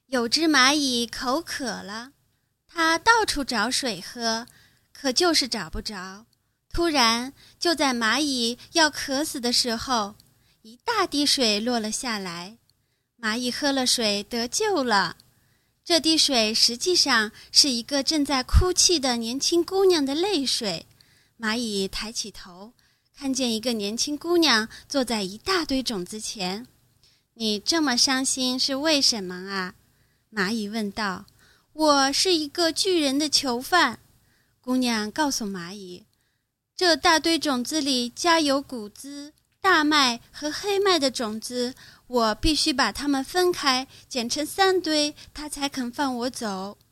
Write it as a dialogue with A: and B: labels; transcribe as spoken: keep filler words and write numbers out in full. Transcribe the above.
A: 有只蚂蚁口渴了，它到处找水喝，可就是找不着。突然，就在蚂蚁要渴死的时候，一大滴水落了下来，蚂蚁喝了水得救了。这滴水实际上是一个正在哭泣的年轻姑娘的泪水。蚂蚁抬起头，看见一个年轻姑娘坐在一大堆种子前。你这么伤心是为什么啊？蚂蚁问道。我是一个巨人的囚犯。姑娘告诉蚂蚁，这大堆种子里夹有谷子、大麦和黑麦的种子，我必须把它们分开，剪成三堆，他才肯放我走。